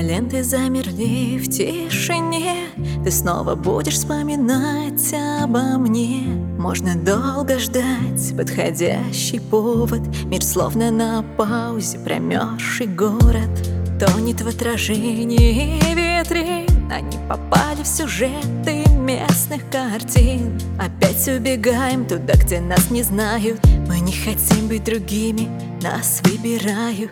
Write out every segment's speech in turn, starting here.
ленты замерли в тишине. Ты снова будешь вспоминать обо мне. Можно долго ждать подходящий повод. Мир словно на паузе, промерзший город тонет в отражении витрин. Они попали в сюжеты местных картин. Опять убегаем туда, где нас не знают. Мы не хотим быть другими, нас выбирают.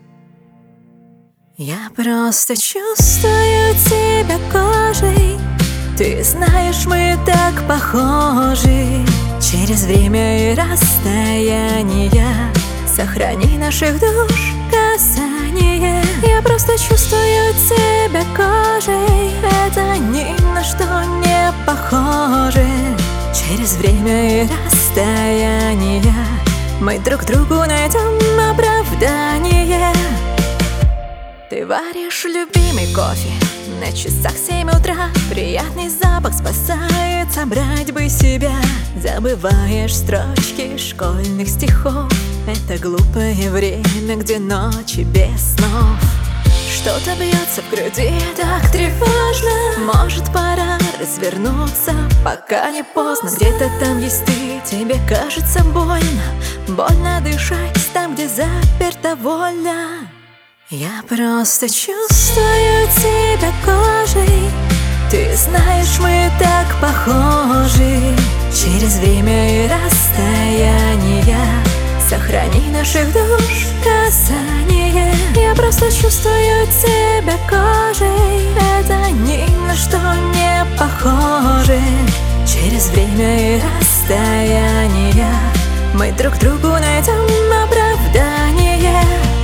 Я просто чувствую тебя кожей. Ты знаешь, мы так похожи. Через время и расстояние сохрани наших душ касание. Я просто чувствую тебя кожей. Это ни на что не похоже. Через время и расстояние мы друг другу найдем оправдание. Ты варишь любимый кофе, на часах 7 утра. Приятный запах спасает, собрать бы себя. Забываешь строчки школьных стихов. Это глупое время, где ночи без снов. Что-то бьется в груди, так тревожно. Может, пора развернуться, пока не поздно. Где-то там есть ты, тебе кажется больно. Больно дышать там, где заперта воля. Я просто чувствую тебя кожей. Ты знаешь, мы так похожи. Через время и расстояние сохрани наших душ касание. Я просто чувствую тебя кожей. Это ни на что не похоже. Через время и расстояние мы друг другу найдем оправдание.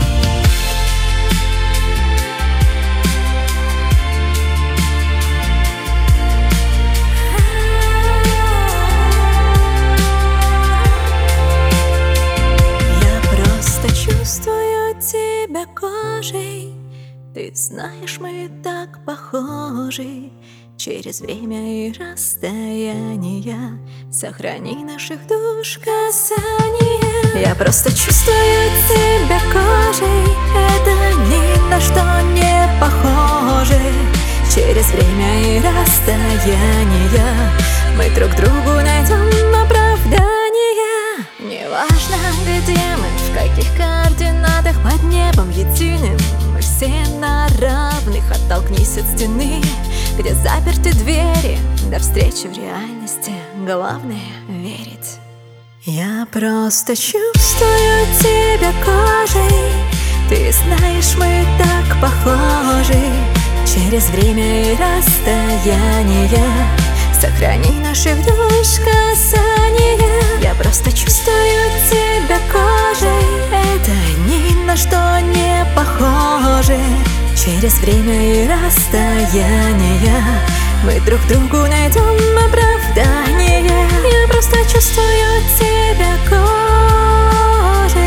Чувствую тебя кожей. Ты знаешь, мы так похожи. Через время и расстояние сохрани наших душ касание. Я просто чувствую тебя кожей. Это ни на что не похоже. Через время и расстояние мы друг другу найдем оправдание. Неважно, где мы, в каких координатах под небом единым. Мы все на равных, оттолкнись от стены, где заперты двери. До встречи в реальности, главное верить. Я просто чувствую тебя кожей. Ты знаешь, мы так похожи. Через время и расстояние сохрани наших душ касание. Я просто чувствую тебя кожей. Это ни на что не похоже. Через время и расстояние мы друг другу найдем оправдание. Я просто чувствую тебя кожей.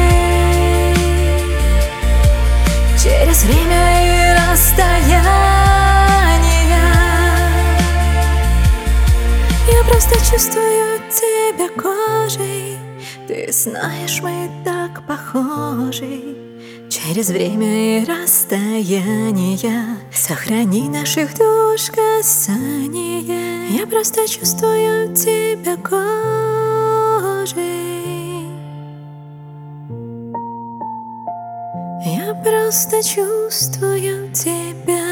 Через время и расстояние я просто чувствую тебя кожей. Ты знаешь, мы так похожи. Через время и расстояние сохрани наших душ касание. Я просто чувствую тебя кожей. Я просто чувствую тебя